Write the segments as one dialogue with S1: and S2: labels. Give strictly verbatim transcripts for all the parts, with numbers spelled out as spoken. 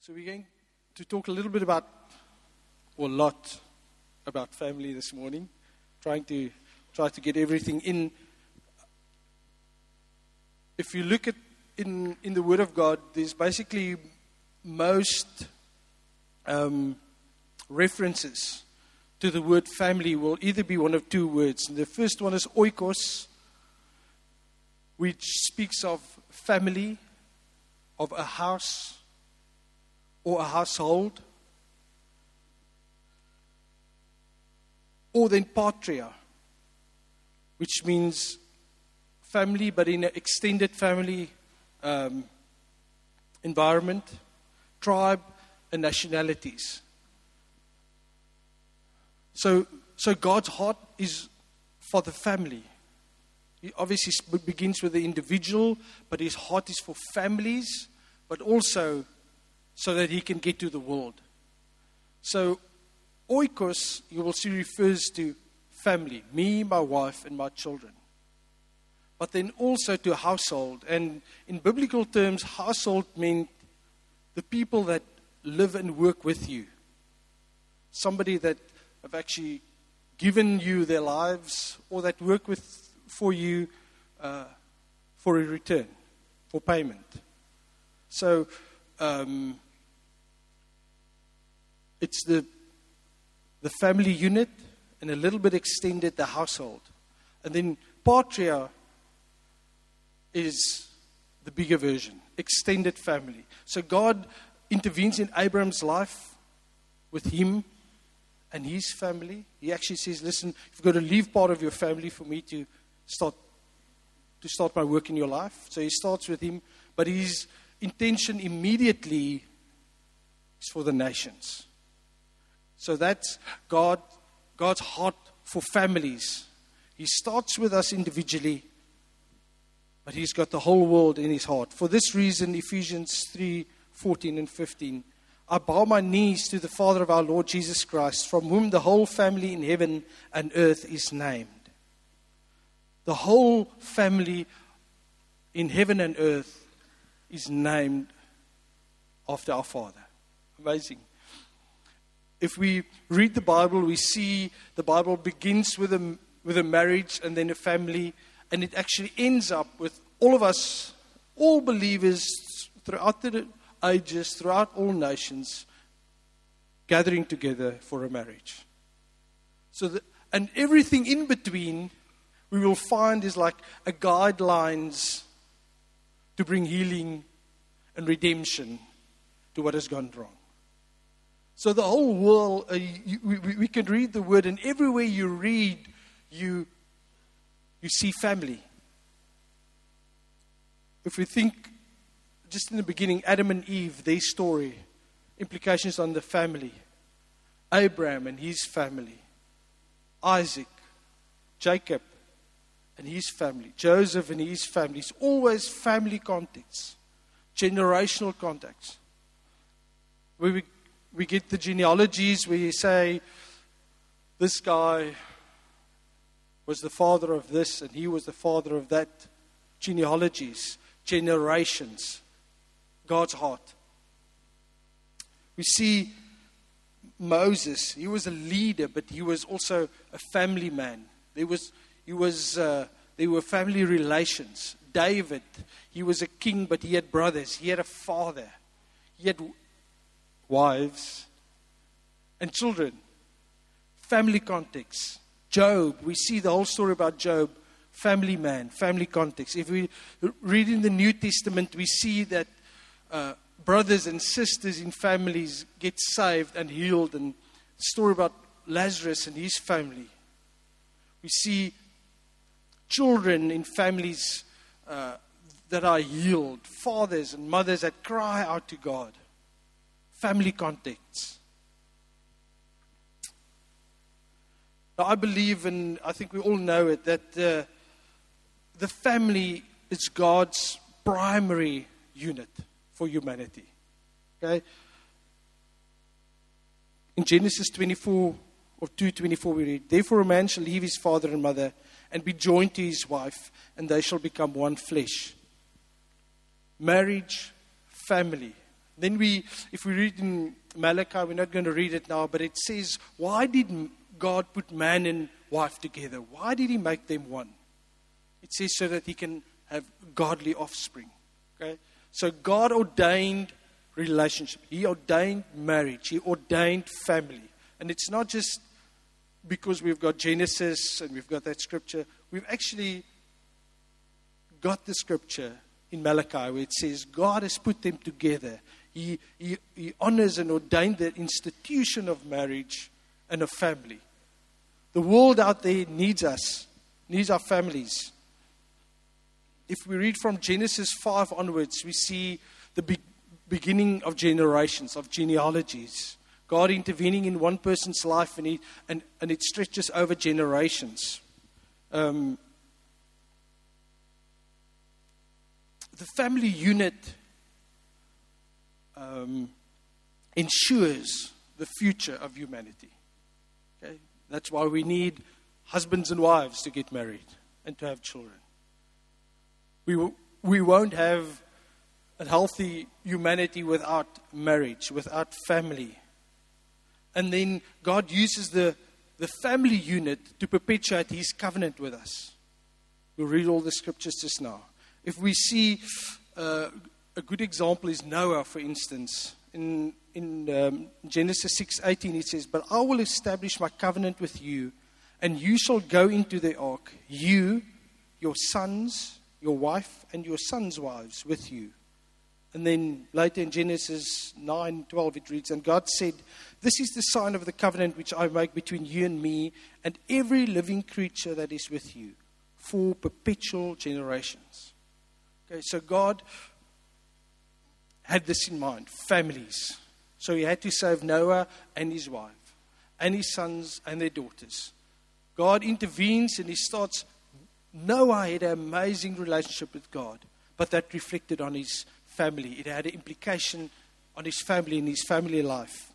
S1: So we're going to talk a little bit about, or a lot about family this morning, trying to try to get everything in. If you look at in, in the Word of God, there's basically most um, references to the word family will either be one of two words. And the first one is oikos, which speaks of family, of a house, or a household. Or then patria, which means family, but in an extended family um, environment, tribe, and nationalities. So, so God's heart is for the family. He obviously begins with the individual, but his heart is for families, but also so that he can get to the world. So, oikos, you will see, refers to family, me, my wife, and my children. But then also to household. And in biblical terms, household meant the people that live and work with you. Somebody that have actually given you their lives, or that work with for you uh, for a return, for payment. So, um, it's the the family unit, and a little bit extended the household. And then patria is the bigger version, extended family. So God intervenes in Abraham's life with him and his family. He actually says, listen, you've got to leave part of your family for me to start to start my work in your life. So he starts with him, but his intention immediately is for the nations. So that's God, God's heart for families. He starts with us individually, but he's got the whole world in his heart. For this reason, Ephesians three, fourteen and fifteen, I bow my knees to the Father of our Lord Jesus Christ, from whom the whole family in heaven and earth is named. The whole family in heaven and earth is named after our Father. Amazing. If we read the Bible, we see the Bible begins with a, with a marriage and then a family, and it actually ends up with all of us, all believers throughout the ages, throughout all nations, gathering together for a marriage. So, the, and everything in between, we will find is like a guidelines to bring healing and redemption to what has gone wrong. So the whole world, uh, you, we, we can read the word, and everywhere you read, you you see family. If we think, just in the beginning, Adam and Eve, their story, implications on the family. Abraham and his family. Isaac, Jacob and his family. Joseph and his family. It's always family context. Generational context. Where we We get the genealogies where you say, this guy was the father of this and he was the father of that. Genealogies, generations, God's heart. We see Moses, he was a leader, but he was also a family man. There was, he was, uh, there were family relations. David, he was a king, but he had brothers. He had a father. He had wives and children, family context. Job, we see the whole story about Job, family man, family context. If we read in the New Testament, we see that uh, brothers and sisters in families get saved and healed, and the story about Lazarus and his family. We see children in families uh, that are healed, fathers and mothers that cry out to God. Family contexts. Now, I believe, and I think we all know it, that uh, the family is God's primary unit for humanity. Okay? In Genesis twenty-four, or two twenty-four, we read, therefore a man shall leave his father and mother and be joined to his wife, and they shall become one flesh. Marriage, family. Then we, if we read in Malachi, we're not going to read it now, but it says, why did God put man and wife together? Why did he make them one? It says so that he can have godly offspring. Okay? So God ordained relationship. He ordained marriage. He ordained family. And it's not just because we've got Genesis and we've got that scripture. We've actually got the scripture in Malachi where it says God has put them together. He, he, he honors and ordained the institution of marriage and of family. The world out there needs us, needs our families. If we read from Genesis five onwards, we see the be- beginning of generations, of genealogies. God intervening in one person's life, and, he, and, and it stretches over generations. Um, the family unit um, ensures the future of humanity. Okay? That's why we need husbands and wives to get married and to have children. We, w- we won't have a healthy humanity without marriage, without family. And then God uses the, the family unit to perpetuate His covenant with us. We'll read all the scriptures just now. If we see, uh, a good example is Noah, for instance. In, in um, Genesis six eighteen, it says, "But I will establish my covenant with you, and you shall go into the ark, you, your sons, your wife, and your sons' wives with you." And then later in Genesis nine twelve, it reads, "And God said, this is the sign of the covenant which I make between you and me and every living creature that is with you for perpetual generations." Okay, so God had this in mind, families. So He had to save Noah and his wife, and his sons and their daughters. God intervenes and He starts. Noah had an amazing relationship with God, but that reflected on his family. It had an implication on his family and his family life.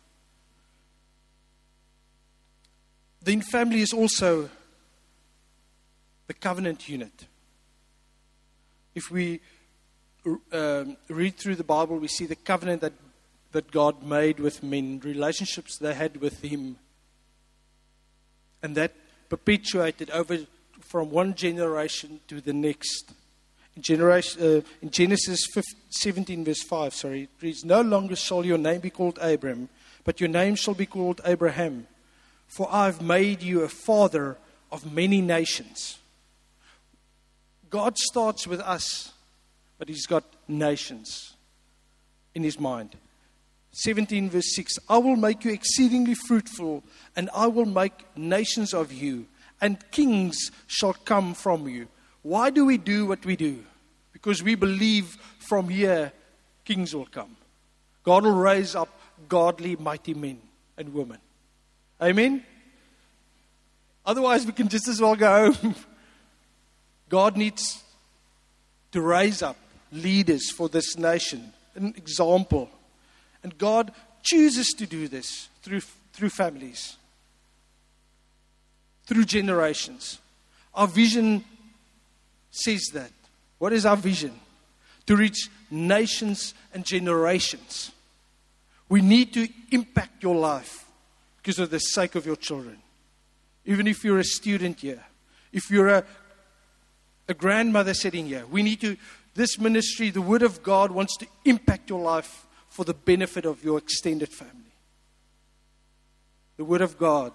S1: Then family is also the covenant unit. If we um, read through the Bible, we see the covenant that, that God made with men, relationships they had with Him. And that perpetuated over from one generation to the next. In, generation, uh, in Genesis seventeen verse five, sorry, it reads, "No longer shall your name be called Abram, but your name shall be called Abraham. For I have made you a father of many nations." God starts with us, but He's got nations in His mind. seventeen verse six, "I will make you exceedingly fruitful, and I will make nations of you, and kings shall come from you." Why do we do what we do? Because we believe from here kings will come. God will raise up godly, mighty men and women. Amen? Otherwise, we can just as well go home. God needs to raise up leaders for this nation, an example. And God chooses to do this through, through families, through generations. Our vision says that. What is our vision? To reach nations and generations. We need to impact your life because of the sake of your children. Even if you're a student here, if you're a, a grandmother sitting here, we need to, this ministry, the Word of God wants to impact your life for the benefit of your extended family. The Word of God.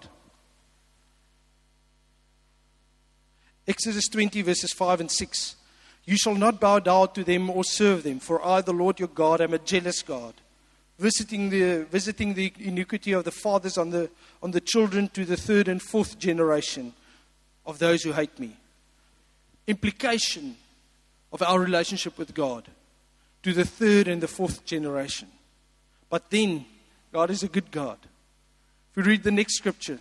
S1: Exodus twenty verses five and six. "You shall not bow down to them or serve them, for I, the Lord your God, am a jealous God, visiting the visiting the iniquity of the fathers on the on the children to the third and fourth generation of those who hate me." Implication of our relationship with God to the third and the fourth generation. But then, God is a good God. If we read the next scripture,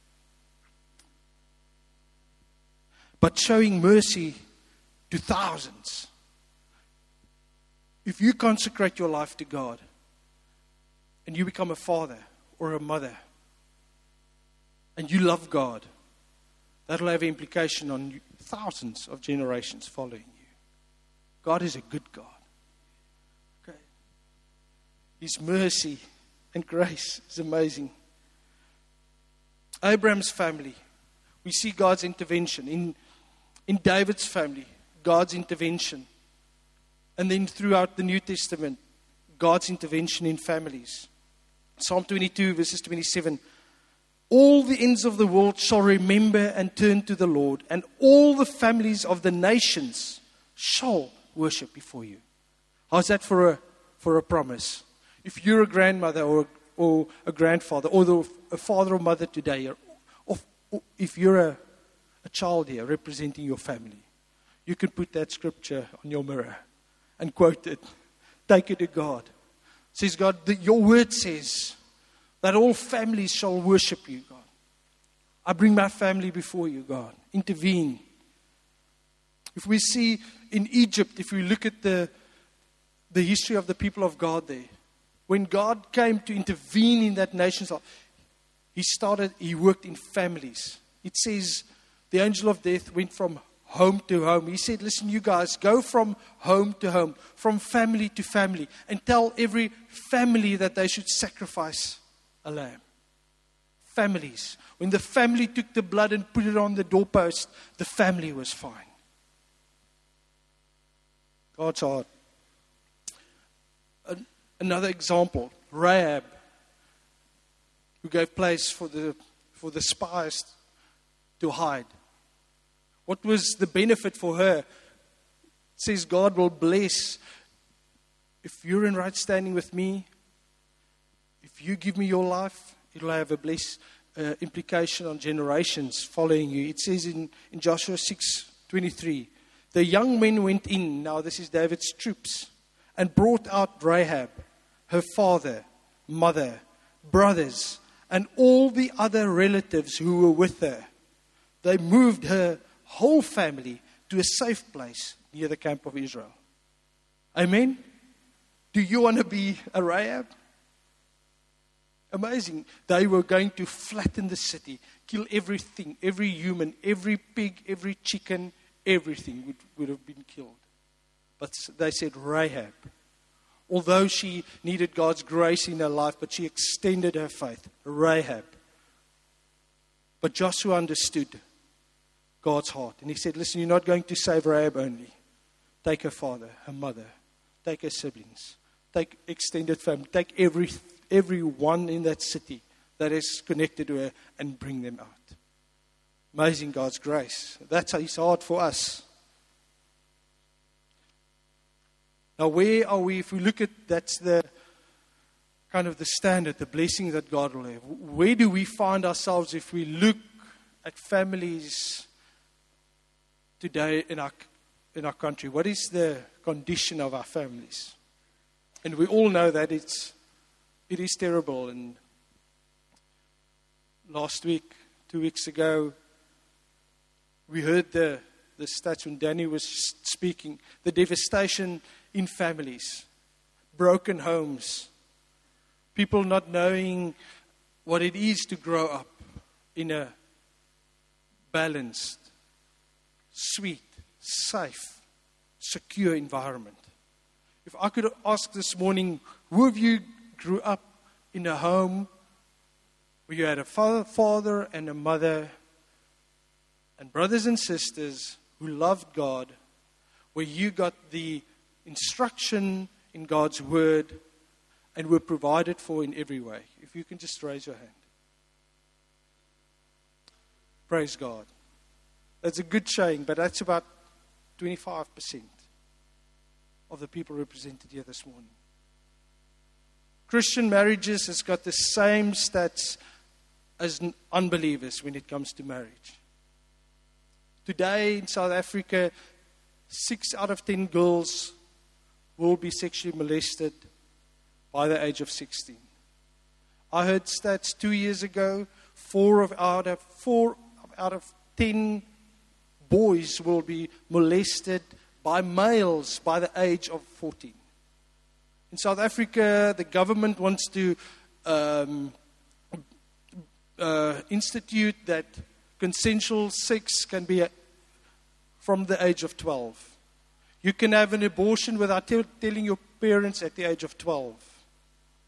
S1: "But showing mercy to thousands." If you consecrate your life to God and you become a father or a mother and you love God, that'll have an implication on you, thousands of generations following you. God is a good God. Okay. His mercy and grace is amazing. Abraham's family, we see God's intervention. In, in David's family, God's intervention. And then throughout the New Testament, God's intervention in families. Psalm twenty-two, verses twenty-seven. All the ends of the world shall remember and turn to the Lord, and all the families of the nations shall worship before you. How's that for a for a promise? If you're a grandmother or or a grandfather, or the, a father or mother today, or, or, or if you're a, a child here representing your family, you can put that scripture on your mirror and quote it. Take it to God. It says, God, the, your word says that all families shall worship you, God. I bring my family before you, God. Intervene. If we see in Egypt, if we look at the, the history of the people of God there, when God came to intervene in that nation's life, He started, He worked in families. It says the angel of death went from home to home. He said, listen, you guys, go from home to home, from family to family, and tell every family that they should sacrifice a lamb. Families. When the family took the blood and put it on the doorpost, the family was fine. God's heart. An- another example, Rahab, who gave place for the for the spies to hide. What was the benefit for her? It says God will bless. If you're in right standing with me, if you give me your life, it will have a bless uh, implication on generations following you. It says in, in Joshua six twenty-three, the young men went in, now this is David's troops, and brought out Rahab, her father, mother, brothers, and all the other relatives who were with her. They moved her whole family to a safe place near the camp of Israel. Amen? Do you want to be a Rahab? Amazing. They were going to flatten the city, kill everything, every human, every pig, every chicken, everything would, would have been killed. But they said Rahab, although she needed God's grace in her life, but she extended her faith. Rahab. But Joshua understood God's heart. And he said, listen, you're not going to save Rahab only. Take her father, her mother, take her siblings, take extended family, take every everyone in that city that is connected to her and bring them out. Amazing God's grace. That's His heart for us. Now where are we, if we look at, that's the kind of the standard, the blessing that God will have. Where do we find ourselves if we look at families today in our in our country? What is the condition of our families? And we all know that it's it is terrible. And last week, two weeks ago, we heard the the stats when Danny was speaking, the devastation in families, broken homes, people not knowing what it is to grow up in a balanced, sweet, safe, secure environment. If I could ask this morning, who of you grew up in a home where you had a father, father and a mother and brothers and sisters who loved God, where you got the instruction in God's word and were provided for in every way? If you can just raise your hand. Praise God. That's a good saying, but that's about twenty-five percent of the people represented here this morning. Christian marriages has got the same stats as unbelievers when it comes to marriage. Today in South Africa, six out of ten girls will be sexually molested by the age of sixteen. I heard stats two years ago, four of out of four out of ten boys will be molested by males by the age of fourteen. In South Africa, the government wants to um, uh, institute that consensual sex can be from the age of twelve. You can have an abortion without t- telling your parents at the age of twelve.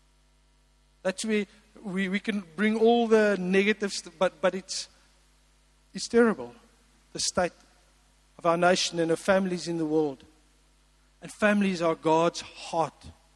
S1: That's where we, we can bring all the negatives, but, but it's, it's terrible, the state of our nation and our families in the world. And families are God's heart.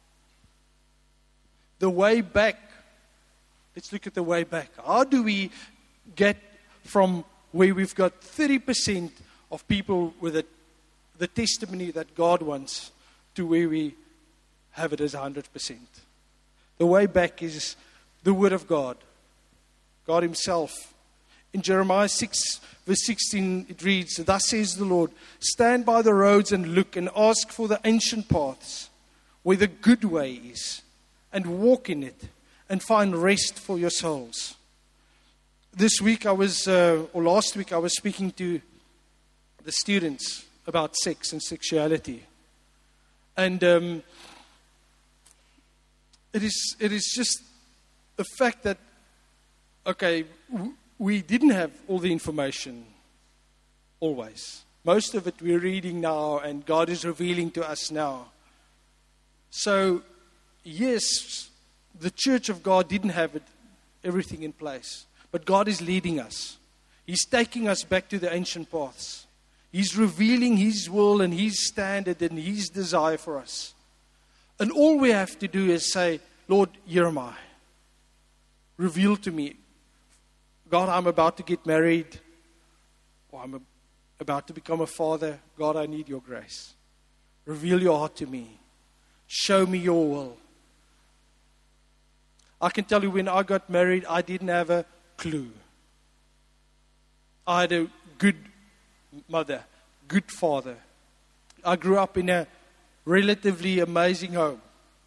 S1: The way back, let's look at the way back. How do we get from where we've got thirty percent of people with a, the testimony that God wants to where we have it as one hundred percent? The way back is the Word of God. God Himself. In Jeremiah six, verse sixteen, it reads, "Thus says the Lord, stand by the roads and look and ask for the ancient paths, where the good way is, and walk in it, and find rest for your souls." This week I was, uh, or last week I was speaking to the students about sex and sexuality. And um, it is it is just a fact that, okay, w- we didn't have all the information always. Most of it we're reading now and God is revealing to us now. So, yes, the church of God didn't have it, everything in place. But God is leading us. He's taking us back to the ancient paths. He's revealing His will and His standard and His desire for us. And all we have to do is say, Lord, here am I. Reveal to me. God, I'm about to get married. Or I'm a, about to become a father. God, I need your grace. Reveal your heart to me. Show me your will. I can tell you when I got married, I didn't have a clue. I had a good mother, good father. I grew up in a relatively amazing home.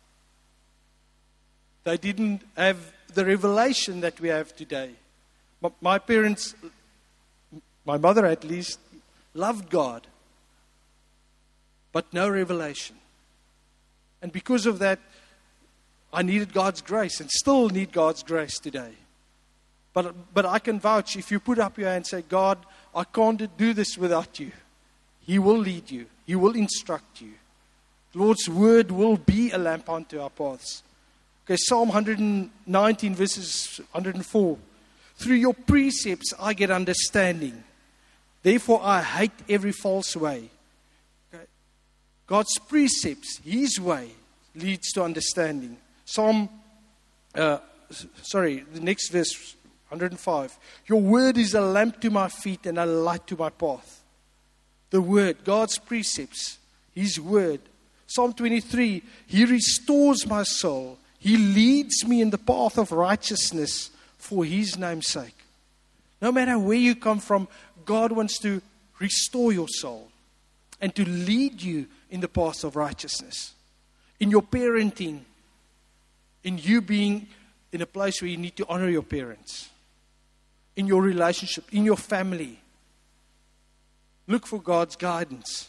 S1: They didn't have the revelation that we have today. My parents, my mother at least, loved God, but no revelation. And because of that, I needed God's grace and still need God's grace today. But but I can vouch, if you put up your hand and say, God, I can't do this without you. He will lead you. He will instruct you. The Lord's word will be a lamp unto our paths. Okay, Psalm one nineteen, verses one hundred four. Through your precepts I get understanding. Therefore I hate every false way. Okay. God's precepts, His way, leads to understanding. Psalm, uh, sorry, the next verse, one hundred five. Your word is a lamp to my feet and a light to my path. The word, God's precepts, His word. Psalm twenty-three, He restores my soul. He leads me in the path of righteousness for His name's sake. No matter where you come from, God wants to restore your soul and to lead you in the path of righteousness. In your parenting, in you being in a place where you need to honor your parents. In your relationship, in your family. Look for God's guidance.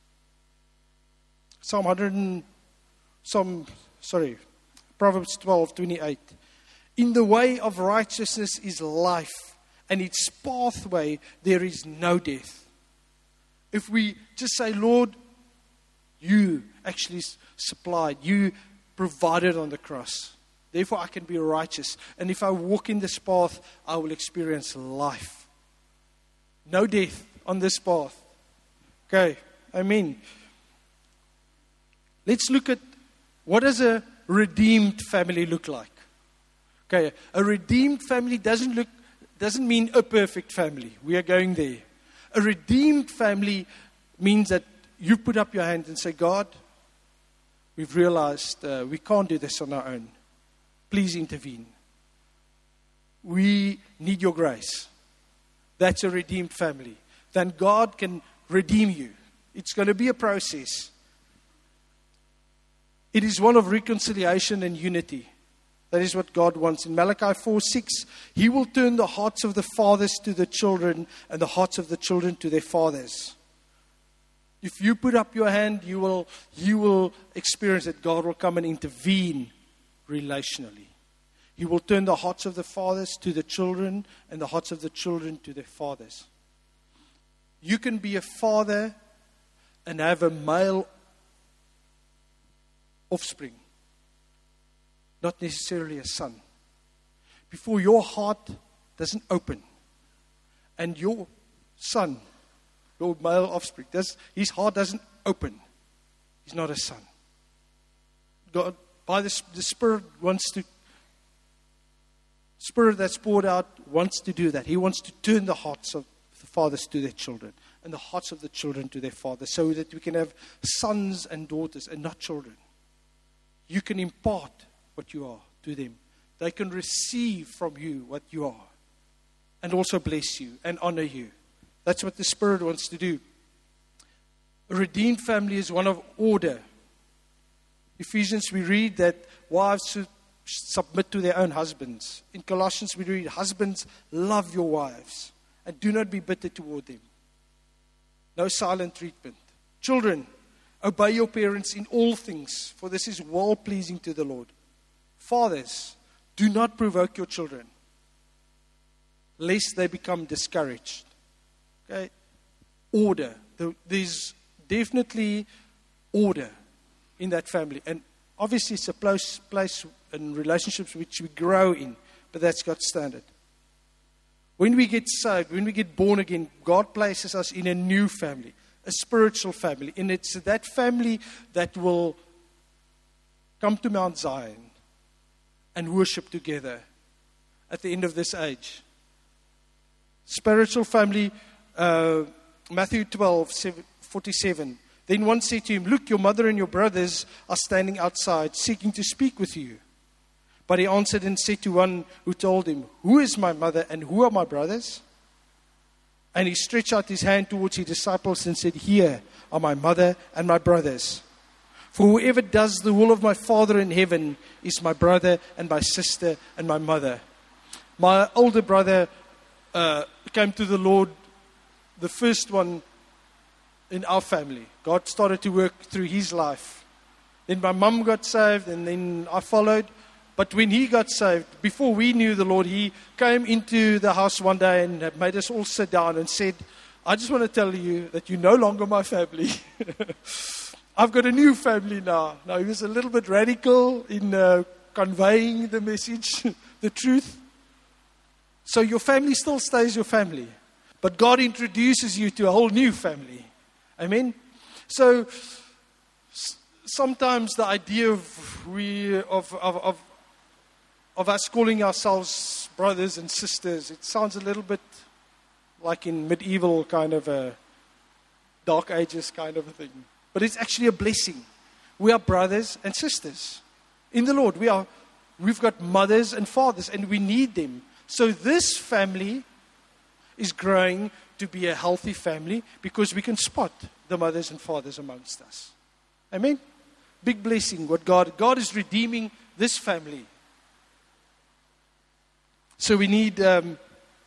S1: Psalm one hundred, Psalm, sorry, Proverbs twelve, twenty-eight. In the way of righteousness is life, and its pathway there is no death. If we just say, Lord, you actually supplied, you provided on the cross. Therefore I can be righteous. And if I walk in this path, I will experience life. No death on this path. Okay, amen. Let's look at what does a redeemed family look like. Okay, a redeemed family doesn't look doesn't mean a perfect family. We are going there. A redeemed family means that you put up your hand and say, God, we've realized uh, we can't do this on our own. Please intervene. We need your grace. That's a redeemed family. Then God can redeem you. It's going to be a process. It is one of reconciliation and unity. That is what God wants. In Malachi four six, He will turn the hearts of the fathers to the children and the hearts of the children to their fathers. If you put up your hand, you will, you will experience that God will come and intervene relationally. He will turn the hearts of the fathers to the children and the hearts of the children to their fathers. You can be a father and have a male offspring. Not necessarily a son. before your heart doesn't open and your son, your male offspring, does, his heart doesn't open, he's not a son. God, by the, the Spirit wants to, Spirit that's poured out wants to do that. He wants to turn the hearts of the fathers to their children and the hearts of the children to their fathers, so that we can have sons and daughters and not children. You can impart what you are to them. They can receive from you what you are and also bless you and honor you. That's what the Spirit wants to do. A redeemed family is one of order. Ephesians, we read that wives should submit to their own husbands. In Colossians, we read, husbands, love your wives and do not be bitter toward them. No silent treatment. Children, obey your parents in all things, for this is well-pleasing to the Lord. Fathers, do not provoke your children, lest they become discouraged. Okay? Order. There's definitely order in that family. And obviously it's a place, place and relationships which we grow in, but that's God's standard. When we get saved, when we get born again, God places us in a new family, a spiritual family. And it's that family that will come to Mount Zion and worship together at the end of this age. Spiritual family, uh, Matthew twelve, forty-seven. Then one said to him, look, your mother and your brothers are standing outside, seeking to speak with you. But he answered and said to one who told him, who is my mother and who are my brothers? And he stretched out his hand towards his disciples and said, here are my mother and my brothers. For whoever does the will of my Father in heaven is my brother and my sister and my mother. My older brother uh, came to the Lord, the first one in our family. God started to work through his life. Then my mum got saved, and then I followed. But when he got saved, before we knew the Lord, he came into the house one day and made us all sit down and said, I just want to tell you that you're no longer my family. I've got a new family now. Now, he was a little bit radical in uh, conveying the message, the truth. So your family still stays your family. But God introduces you to a whole new family. Amen? So s- sometimes the idea of we of, of of of us calling ourselves brothers and sisters, it sounds a little bit like in medieval kind of a dark ages kind of a thing. But it's actually a blessing. We are brothers and sisters in the Lord. We are we've got mothers and fathers, and we need them. So this family is growing to be a healthy family because we can spot the mothers and fathers amongst us. Amen? Big blessing what God, God is redeeming this family. So we need um,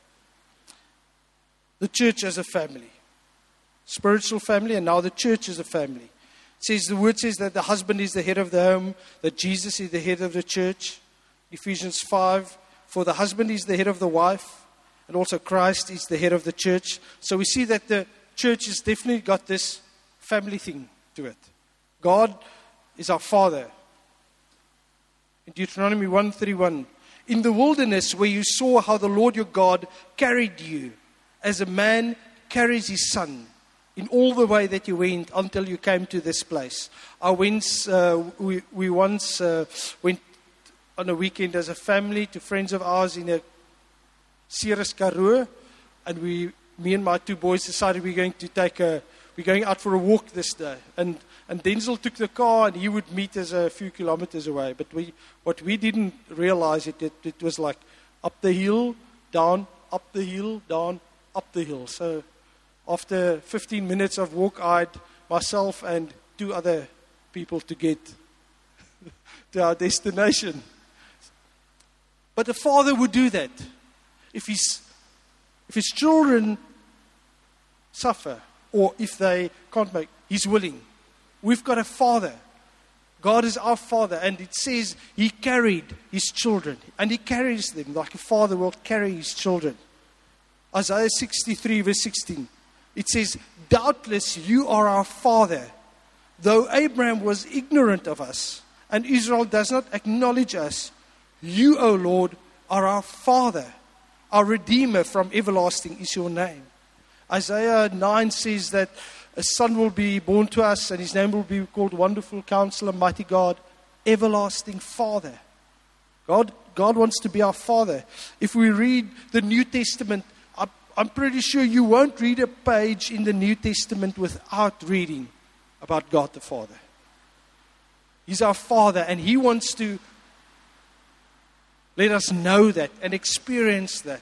S1: the church as a family. Spiritual family, and now the church as a family. It says, the word says that the husband is the head of the home, that Jesus is the head of the church. Ephesians five, for the husband is the head of the wife, and also Christ is the head of the church. So we see that the church has definitely got this family thing to it. God is our Father. In Deuteronomy one thirty-one, in the wilderness where you saw how the Lord your God carried you, as a man carries his son, in all the way that you went until you came to this place. I went, uh, we, we once uh, went on a weekend as a family to friends of ours in a Ceres Karoo, and we, me and my two boys decided we're going to take a, we're going out for a walk this day. And and Denzel took the car, and he would meet us a few kilometers away. But we, what we didn't realize it, it, it was like up the hill, down, up the hill, down, up the hill. So after fifteen minutes of walk, I had myself and two other people to get to our destination. But the father would do that. If his, if his children suffer, or if they can't make, he's willing. We've got a father. God is our father. And it says he carried his children. And he carries them like a father will carry his children. Isaiah sixty-three verse sixteen. It says, doubtless you are our father, though Abraham was ignorant of us, and Israel does not acknowledge us. You, O Lord, are our Father. Our Redeemer from everlasting is your name. Isaiah nine says that a son will be born to us and his name will be called Wonderful Counselor, Mighty God, Everlasting Father. God, God wants to be our Father. If we read the New Testament, I'm, I'm pretty sure you won't read a page in the New Testament without reading about God the Father. He's our Father, and He wants to let us know that and experience that.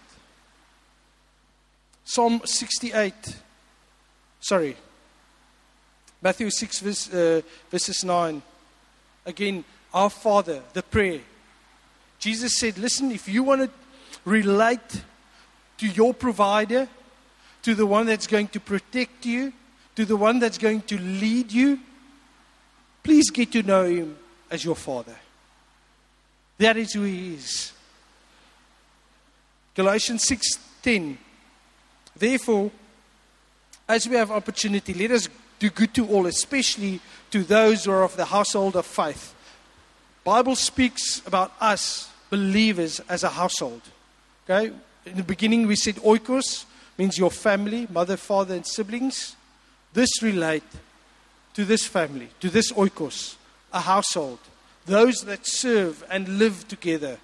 S1: Psalm sixty-eight, sorry, Matthew six, verse, uh, verses nine. Again, our Father, the prayer. Jesus said, listen, if you want to relate to your provider, to the one that's going to protect you, to the one that's going to lead you, please get to know Him as your Father. That is who He is. Galatians six ten. Therefore, as we have opportunity, let us do good to all, especially to those who are of the household of faith. Bible speaks about us, believers, as a household. Okay? In the beginning we said oikos, means your family, mother, father, and siblings. This relate to this family, to this oikos, a household. Those that serve and live together.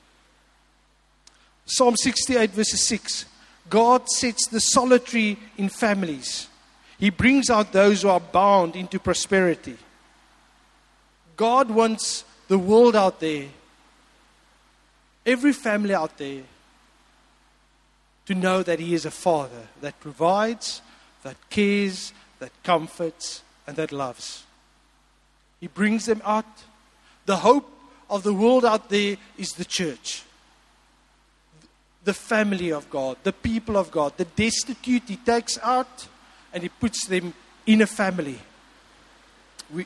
S1: Psalm sixty-eight verse six. God sets the solitary in families. He brings out those who are bound into prosperity. God wants the world out there, every family out there, to know that He is a Father that provides, that cares, that comforts, and that loves. He brings them out. The hope of the world out there is the church. The family of God, the people of God, the destitute He takes out and He puts them in a family. We,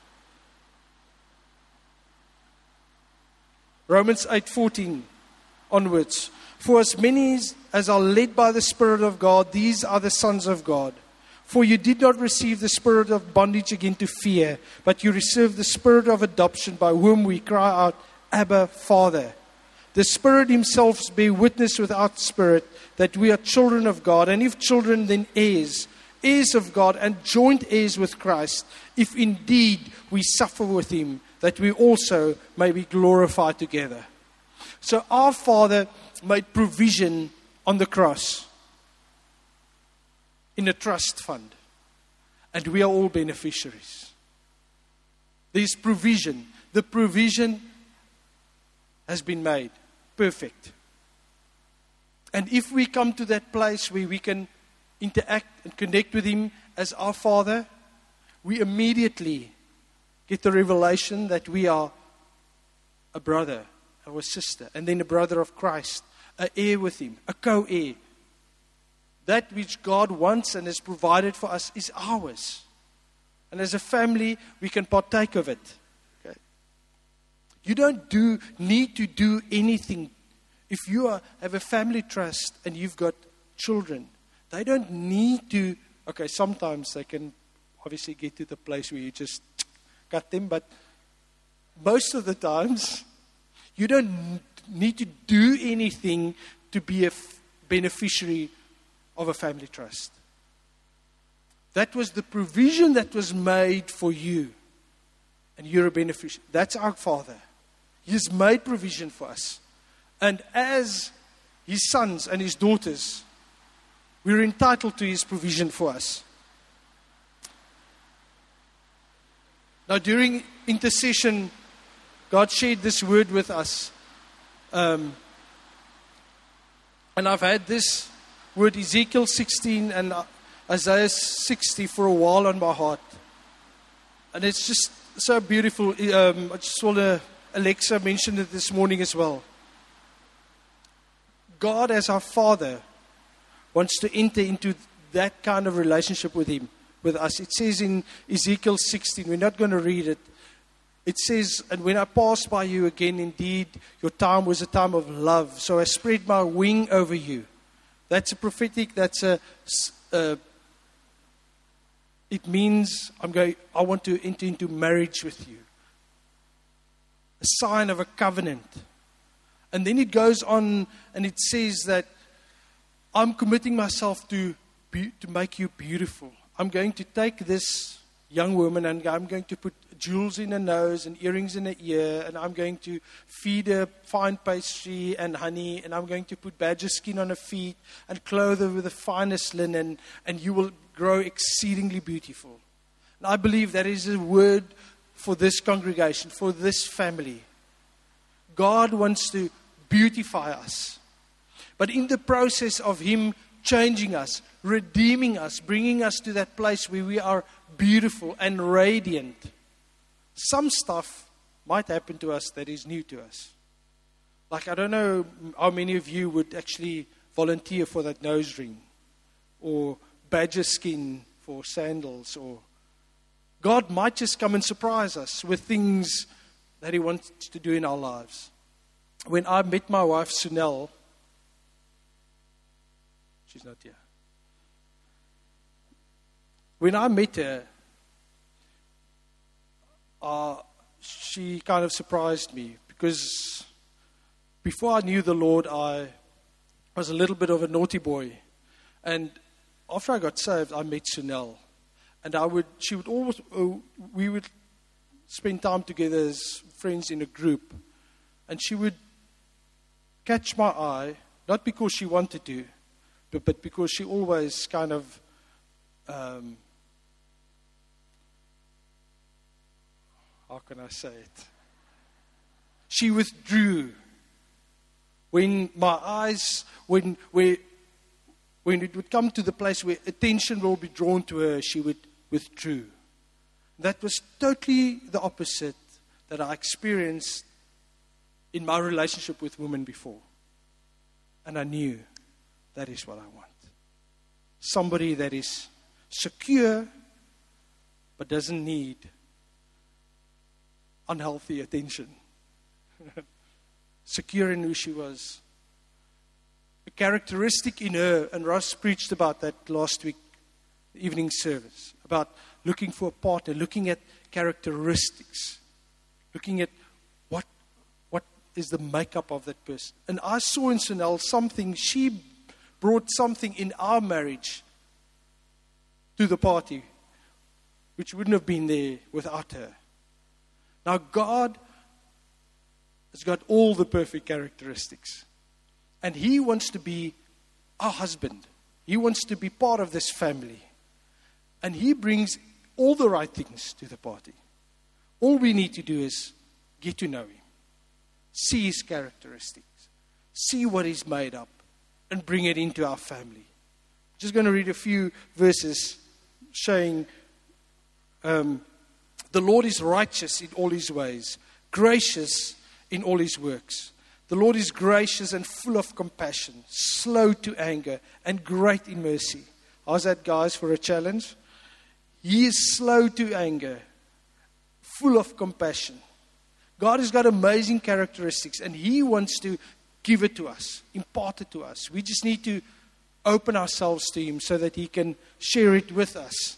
S1: Romans eight fourteen onwards. For as many as are led by the Spirit of God, these are the sons of God. For you did not receive the spirit of bondage again to fear, but you received the spirit of adoption, by whom we cry out, Abba, Father. The Spirit Himself bear witness with our spirit that we are children of God, and if children, then heirs, heirs of God, and joint heirs with Christ, if indeed we suffer with Him, that we also may be glorified together. So our Father made provision on the cross in a trust fund, and we are all beneficiaries. There's provision. The provision has been made perfect. And if we come to that place where we can interact and connect with Him as our Father, we immediately get the revelation that we are a brother or a sister, and then a brother of Christ, an heir with Him, a co-heir. That which God wants and has provided for us is ours. And as a family, we can partake of it. Okay? You don't do need to do anything. If you are, have a family trust and you've got children, they don't need to, okay, sometimes they can obviously get to the place where you just cut them, but most of the times, you don't need to do anything to be a f- beneficiary of a family trust. That was the provision that was made for you. And you're a beneficiary. That's our Father. He has made provision for us. And as His sons and His daughters, we're entitled to His provision for us. Now during intercession, God shared this word with us. Um, and I've had this word Ezekiel sixteen and Isaiah sixty for a while on my heart. And it's just so beautiful. Um, I just want to, Alexa mentioned it this morning as well. God as our Father wants to enter into that kind of relationship with Him, with us. It says in Ezekiel sixteen, we're not going to read it. It says, and when I passed by you again, indeed, your time was a time of love. So I spread my wing over you. That's a prophetic, that's a, a it means I'm going, I want to enter into marriage with you. A sign of a covenant. And then it goes on and it says that I'm committing myself to be, to make you beautiful. I'm going to take this young woman and I'm going to put jewels in her nose and earrings in her ear, and I'm going to feed her fine pastry and honey, and I'm going to put badger skin on her feet and clothe her with the finest linen, and you will grow exceedingly beautiful. And I believe that is a word for this congregation, for this family. God wants to beautify us. But in the process of Him changing us, redeeming us, bringing us to that place where we are beautiful and radiant, some stuff might happen to us that is new to us. Like, I don't know how many of you would actually volunteer for that nose ring, or badger skin for sandals, or God might just come and surprise us with things that He wants to do in our lives. When I met my wife, Sunel, she's not here. When I met her, uh, she kind of surprised me, because before I knew the Lord, I was a little bit of a naughty boy. And after I got saved, I met Sunel. And I would, she would always, uh, we would spend time together as friends in a group. And she would catch my eye, not because she wanted to, but, but because she always kind of, um, how can I say it? She withdrew. When my eyes, when, when, when it would come to the place where attention will be drawn to her, she would withdrew. That was totally the opposite that I experienced in my relationship with women before. And I knew that is what I want. Somebody that is secure, but doesn't need unhealthy attention. Secure in who she was. A characteristic in her, and Ross preached about that last week, evening service, about looking for a partner, looking at characteristics, looking at what what is the makeup of that person. And I saw in Sunel something, she brought something in our marriage to the party, which wouldn't have been there without her. Now, God has got all the perfect characteristics. And He wants to be our husband. He wants to be part of this family. And He brings all the right things to the party. All we need to do is get to know Him, see His characteristics, see what He's made up, and bring it into our family. Just going to read a few verses showing um, the Lord is righteous in all His ways, gracious in all His works. The Lord is gracious and full of compassion, slow to anger, and great in mercy. How's that, guys, for a challenge? He is slow to anger, full of compassion. God has got amazing characteristics, and He wants to give it to us, impart it to us. We just need to open ourselves to Him so that He can share it with us.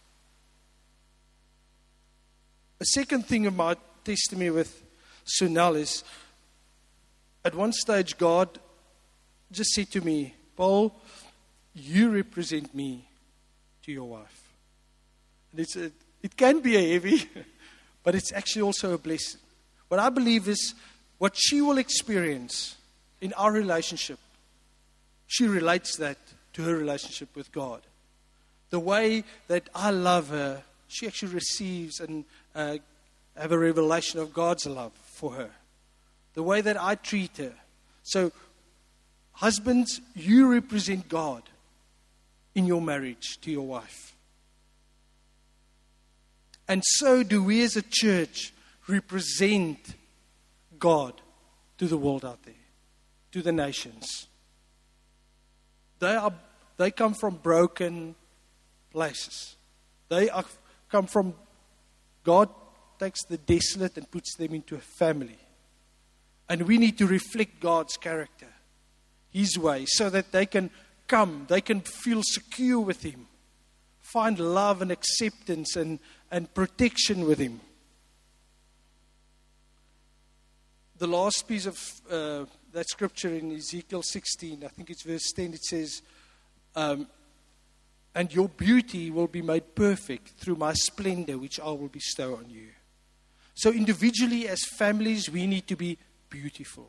S1: A second thing of my testimony with Sunel is, at one stage, God just said to me, Paul, you represent me to your wife. And it's a, it can be a heavy, but it's actually also a blessing. What I believe is what she will experience in our relationship, she relates that to her relationship with God. The way that I love her, she actually receives and uh, have a revelation of God's love for her. The way that I treat her. So, husbands, you represent God in your marriage to your wife. And so do we as a church represent God to the world out there, to the nations. They are they come from broken places. They are come from, God takes the desolate and puts them into a family. And we need to reflect God's character, His way, so that they can come, they can feel secure with Him, find love and acceptance and, and protection with Him. the last piece of uh, that scripture in Ezekiel sixteen, I think it's verse ten, it says, um, and your beauty will be made perfect through my splendor, which I will bestow on you. So individually, as families, we need to be beautiful.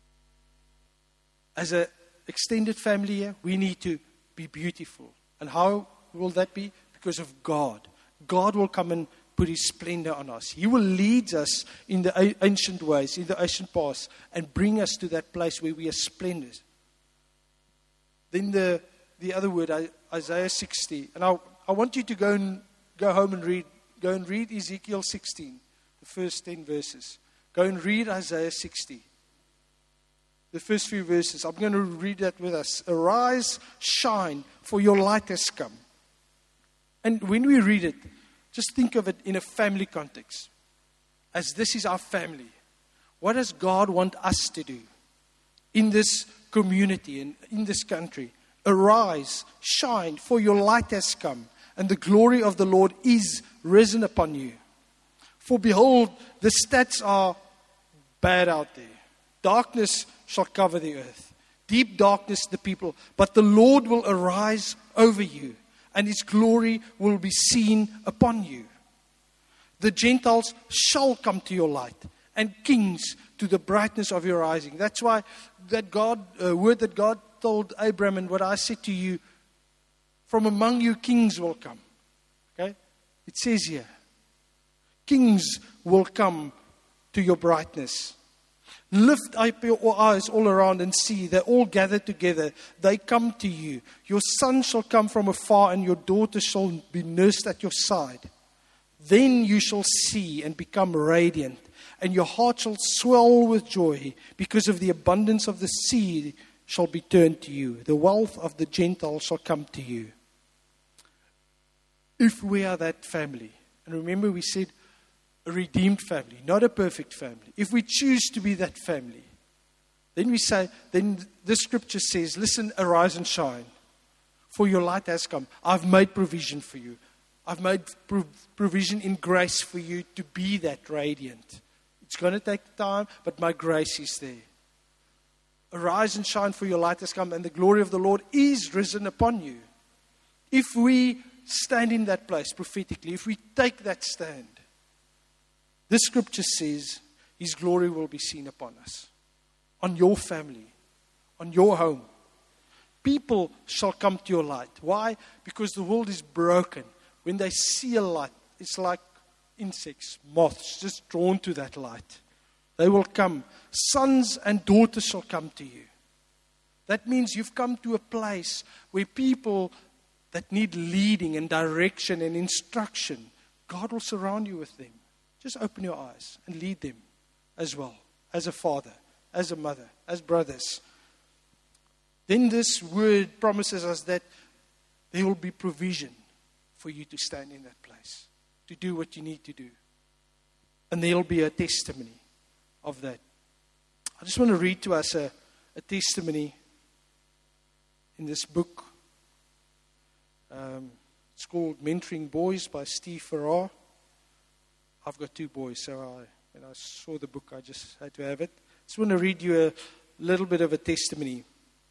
S1: As an extended family here, we need to be beautiful. And how will that be? Because of God. God will come and put His splendor on us. He will lead us in the ancient ways, in the ancient past, and bring us to that place where we are splendid. Then the the other word, Isaiah sixty, and I I want you to go and go home and read go and read Ezekiel sixteen, the first ten verses. Go and read Isaiah sixty. The first few verses. I'm going to read that with us. Arise, shine, for your light has come. And when we read it, just think of it in a family context. As this is our family. What does God want us to do in this community and in this country? Arise, shine, for your light has come, and the glory of the Lord is risen upon you. For behold, the stats are bad out there. Darkness shall cover the earth. Deep darkness the people. But the Lord will arise over you, and His glory will be seen upon you. The Gentiles shall come to your light, and kings to the brightness of your rising. That's why that God, uh, word that God told Abraham, and what I said to you, from among you kings will come. Okay? It says here, kings will come to your brightness. Lift up your eyes all around and see. They all gather together. They come to you. Your son shall come from afar, and your daughter shall be nursed at your side. Then you shall see and become radiant, and your heart shall swell with joy, because of the abundance of the sea shall be turned to you. The wealth of the Gentiles shall come to you. If we are that family, and remember we said a redeemed family, not a perfect family. If we choose to be that family, then we say, then the scripture says, listen, arise and shine, for your light has come. I've made provision for you. I've made provision in grace for you to be that radiant. It's going to take time, but my grace is there. Arise and shine, for your light has come, and the glory of the Lord is risen upon you. If we stand in that place prophetically, if we take that stand, this scripture says His glory will be seen upon us, on your family, on your home. People shall come to your light. Why? Because the world is broken. When they see a light, it's like insects, moths, just drawn to that light. They will come. Sons and daughters shall come to you. That means you've come to a place where people that need leading and direction and instruction, God will surround you with them. Just open your eyes and lead them as well, as a father, as a mother, as brothers. Then this word promises us that there will be provision for you to stand in that place, to do what you need to do. And there will be a testimony of that. I just want to read to us a, a testimony in this book. Um, it's called Mentoring Boys by Steve Farrar. I've got two boys, so I, when I saw the book, I just had to have it. I just want to read you a little bit of a testimony.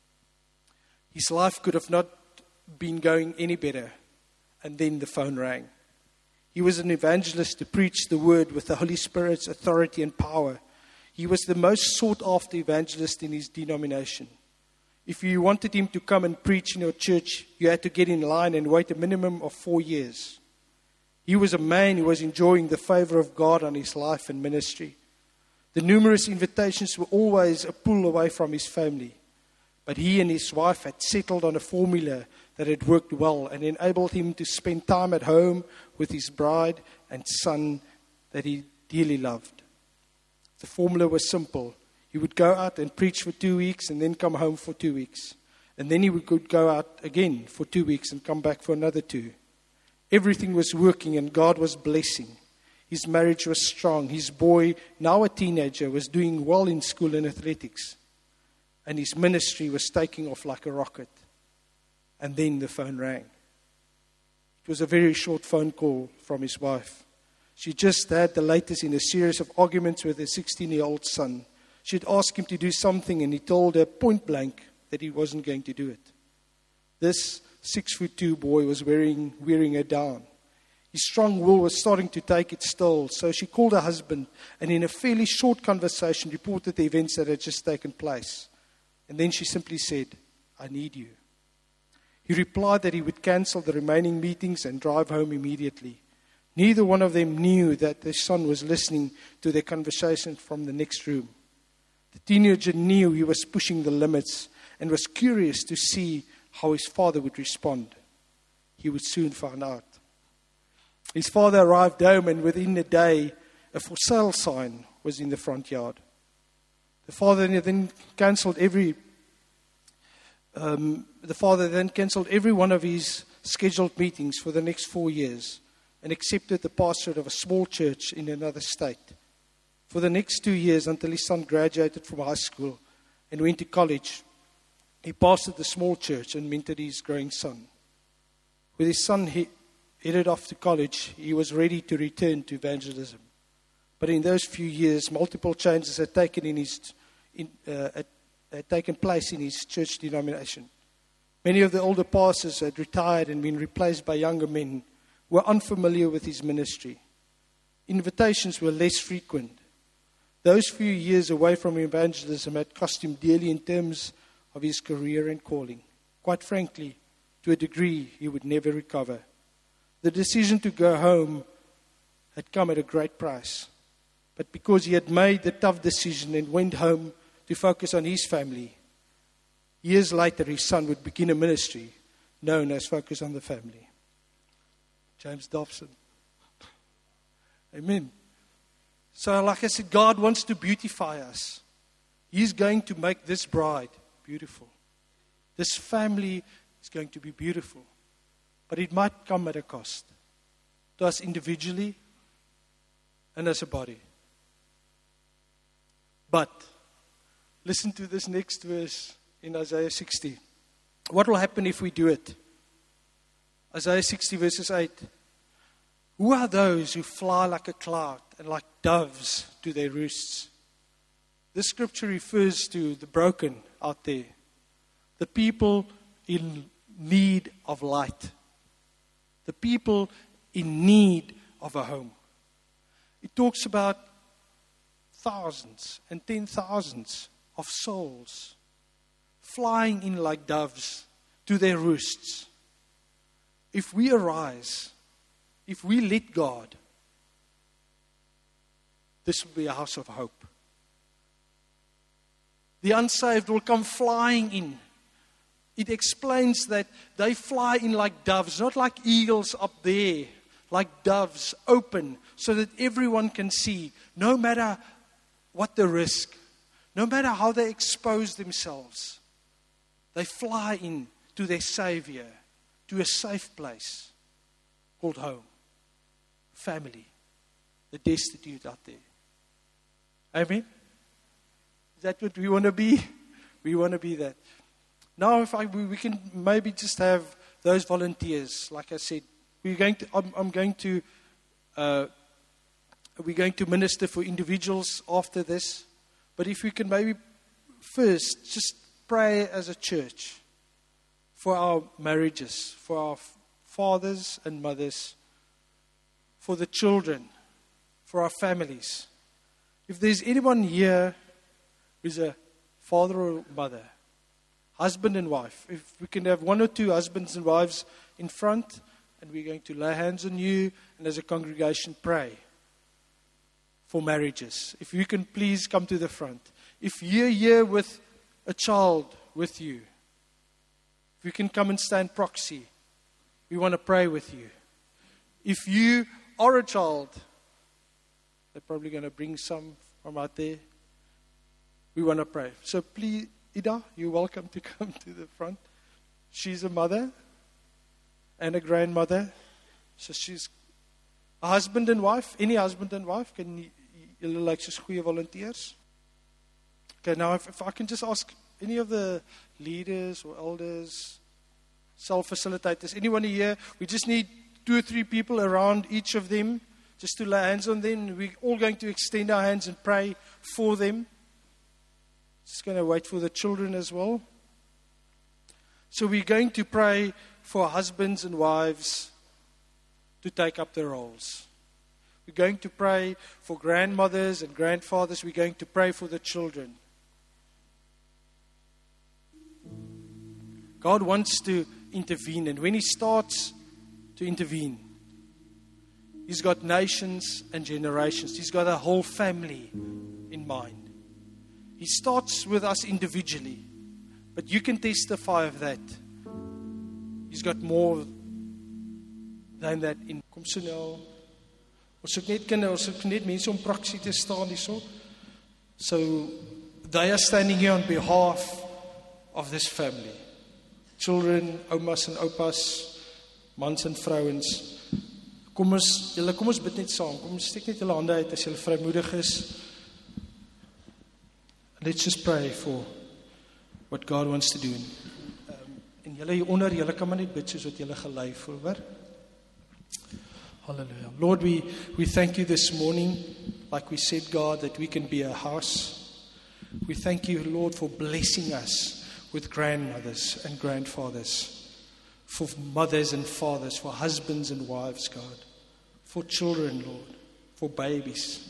S1: His life could have not been going any better, and then the phone rang. He was an evangelist to preach the word with the Holy Spirit's authority and power. He was the most sought-after evangelist in his denomination. If you wanted him to come and preach in your church, you had to get in line and wait a minimum of four years. He was a man who was enjoying the favor of God on his life and ministry. The numerous invitations were always a pull away from his family. But he and his wife had settled on a formula that had worked well and enabled him to spend time at home with his bride and son that he dearly loved. The formula was simple. He would go out and preach for two weeks and then come home for two weeks. And then he would go out again for two weeks and come back for another two. Everything was working and God was blessing. His marriage was strong. His boy, now a teenager, was doing well in school and athletics. And his ministry was taking off like a rocket. And then the phone rang. It was a very short phone call from his wife. She just had the latest in a series of arguments with her sixteen-year-old son, She'd asked him to do something, and he told her point blank that he wasn't going to do it. This six foot two boy was wearing, wearing her down. His strong will was starting to take its toll, so she called her husband and in a fairly short conversation reported the events that had just taken place. And then she simply said, "I need you." He replied that he would cancel the remaining meetings and drive home immediately. Neither one of them knew that their son was listening to their conversation from the next room. The teenager knew he was pushing the limits and was curious to see how his father would respond. He would soon find out. His father arrived home, and within a day, a for sale sign was in the front yard. The father then cancelled every. Um, the father then cancelled every one of his scheduled meetings for the next four years, and accepted the pastorate of a small church in another state. For the next two years, until his son graduated from high school and went to college, he pastored the small church and mentored his growing son. With his son he headed off to college, he was ready to return to evangelism. But in those few years, multiple changes had taken in his in, uh, had, had taken place in his church denomination. Many of the older pastors had retired and been replaced by younger men who were unfamiliar with his ministry. Invitations were less frequent. Those few years away from evangelism had cost him dearly in terms of his career and calling. Quite frankly, to a degree, he would never recover. The decision to go home had come at a great price. But because he had made the tough decision and went home to focus on his family, years later his son would begin a ministry known as Focus on the Family. James Dobson. Amen. So like I said, God wants to beautify us. He's going to make this bride beautiful. This family is going to be beautiful. But it might come at a cost. To us individually and as a body. But, listen to this next verse in Isaiah sixty. What will happen if we do it? Isaiah sixty verses eight. Who are those who fly like a cloud and like doves to their roosts? This scripture refers to the broken out there. The people in need of light. The people in need of a home. It talks about thousands and ten thousands of souls flying in like doves to their roosts. If we arise, if we let God, this will be a house of hope. The unsaved will come flying in. It explains that they fly in like doves, not like eagles up there, like doves, open, so that everyone can see, no matter what the risk, no matter how they expose themselves. They fly in to their Savior, to a safe place called home, family, the destitute out there. Amen? Is that what we want to be? We want to be that. Now, if I, we, we can maybe just have those volunteers. Like I said, we're going to. I'm, I'm going to. Uh, we're going to minister for individuals after this. But if we can maybe first just pray as a church for our marriages, for our fathers and mothers, for the children, for our families. If there's anyone here who's a father or mother, husband and wife, if we can have one or two husbands and wives in front, and we're going to lay hands on you and as a congregation pray for marriages. If you can please come to the front. If you're here with a child with you, if you can come and stand proxy, we want to pray with you. If you are a child, they're probably going to bring some from out there. We want to pray. So please, Ida, you're welcome to come to the front. She's a mother and a grandmother. So she's a husband and wife. Any husband and wife, can you, you like just goeie volunteers? Okay, now if, if I can just ask any of the leaders or elders, self-facilitators, anyone here, we just need two or three people around each of them just to lay hands on them. We're all going to extend our hands and pray for them. Just going to wait for the children as well. So we're going to pray for husbands and wives to take up their roles. We're going to pray for grandmothers and grandfathers. We're going to pray for the children. God wants to intervene, and when He starts to intervene, He's got nations and generations. He's got a whole family in mind. He starts with us individually, but you can testify of that. He's got more than that in. Kom so nou. Ons het net kinders, ons het net mense om praksie te staan hierso. So they are standing here on behalf of this family. Children, oumas en oupas, mans en vrouens. Kom ons, julle kom ons bid net saam. Kom ons steek net julle hande uit as julle vrymoedig is. Let's just pray for what God wants to do. Um, en julle hieronder, julle kan maar net bid soos wat julle gelei voel, hoor? Hallelujah. Lord, we, we thank you this morning, like we said, God, that we can be a house. We thank you, Lord, for blessing us with grandmothers and grandfathers, for mothers and fathers, for husbands and wives, God, for children, Lord, for babies.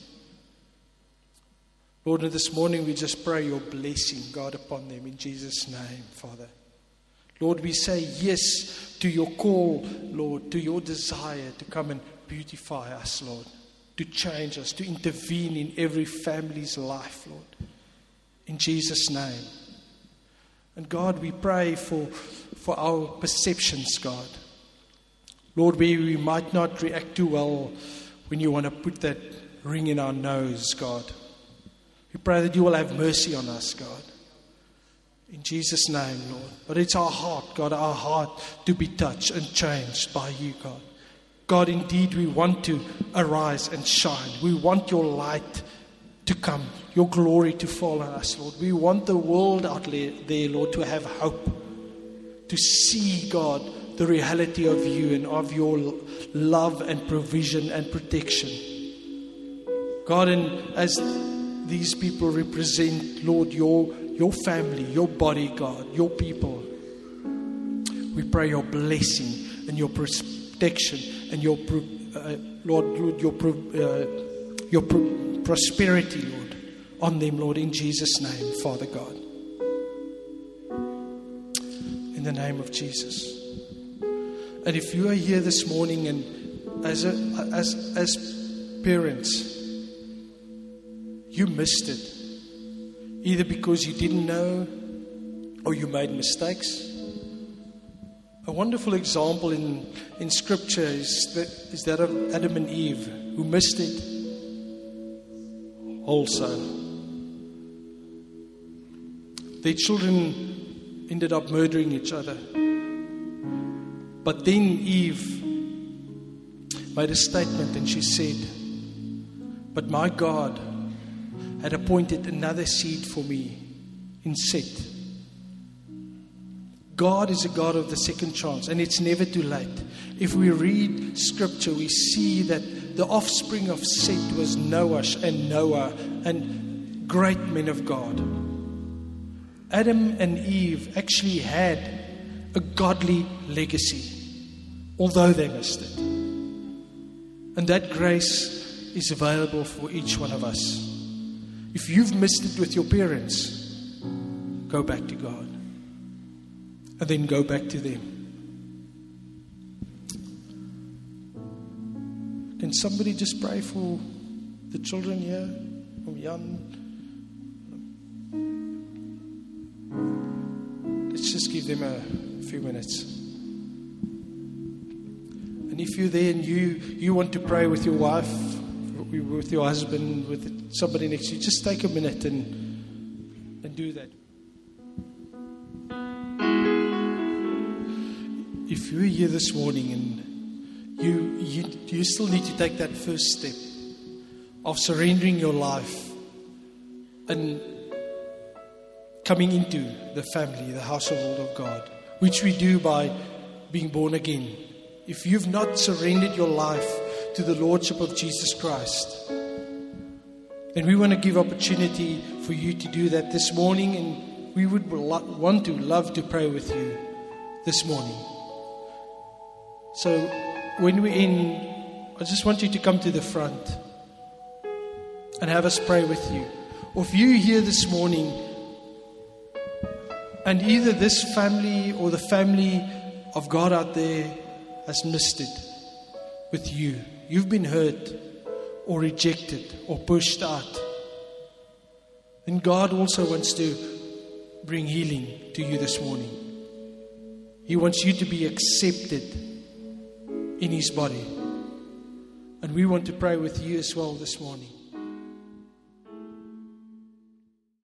S1: Lord, and this morning we just pray your blessing, God, upon them in Jesus' name, Father. Lord, we say yes to your call, Lord, to your desire to come and beautify us, Lord, to change us, to intervene in every family's life, Lord, in Jesus' name. And God, we pray for, for our perceptions, God. Lord, where we might not react too well when you want to put that ring in our nose, God. We pray that you will have mercy on us, God. In Jesus' name, Lord. But it's our heart, God, our heart to be touched and changed by you, God. God, indeed, we want to arise and shine. We want your light to come, your glory to fall on us, Lord. We want the world out there, Lord, to have hope, to see, God, the reality of you and of your love and provision and protection. God, and as these people represent, Lord, your Your family, your body, God, your people. We pray your blessing and your protection and your, uh, Lord, Lord, your, uh, your prosperity, Lord, on them, Lord, in Jesus' name, Father God. In the name of Jesus. And if you are here this morning and as a, as as parents, you missed it. Either because you didn't know or you made mistakes. A wonderful example in, in Scripture is that, is that of Adam and Eve, who missed it also. Their children ended up murdering each other. But then Eve made a statement and she said, "But my God had appointed another seed for me in Seth." God is a God of the second chance, and it's never too late. If we read Scripture, we see that the offspring of Seth was Noah and Noah and great men of God. Adam and Eve actually had a godly legacy, although they missed it. And that grace is available for each one of us. If you've missed it with your parents, go back to God. And then go back to them. Can somebody just pray for the children here? From Jan. Let's just give them a few minutes. And if you're there and you, you want to pray with your wife, with your husband, with somebody next to you, just take a minute and and do that. If you're here this morning and you, you you still need to take that first step of surrendering your life and coming into the family, the household of God, which we do by being born again. If you've not surrendered your life to the Lordship of Jesus Christ, then we want to give opportunity for you to do that this morning, and we would lo- want to love to pray with you this morning. So when we're in, I just want you to come to the front and have us pray with you. Or if you're here this morning and either this family or the family of God out there has missed it with you, you've been hurt or rejected or pushed out, then God also wants to bring healing to you this morning. He wants you to be accepted in His body. And we want to pray with you as well this morning.